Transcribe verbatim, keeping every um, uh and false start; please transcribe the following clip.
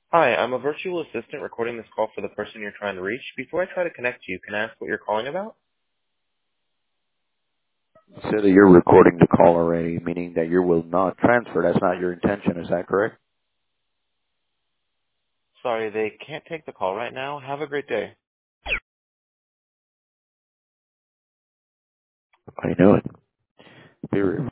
Hi, I'm a virtual assistant recording this call for the person you're trying to reach. Before I try to connect you, can I ask what you're calling about? Say that you're recording the call already, meaning that you will not transfer. That's not your intention. Is that correct? Sorry, they can't take the call right now. Have a great day. I know it. Period.